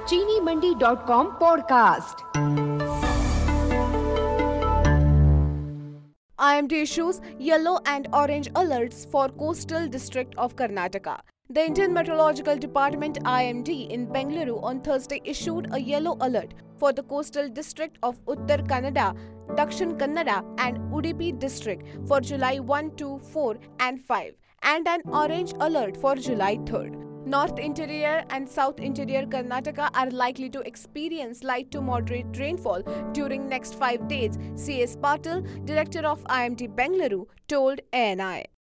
चीनीमंडी.com podcast. IMD issues yellow and orange alerts for coastal district of Karnataka. The Indian Meteorological Department IMD in Bengaluru on Thursday issued a yellow alert for the coastal district of Uttar Kannada, Dakshin Kannada and Udupi district for July 1 to 4 and 5 and an orange alert for July 3rd. North Interior and South Interior Karnataka are likely to experience light to moderate rainfall during next 5 days, C.S. Patil, director of IMD Bengaluru, told ANI.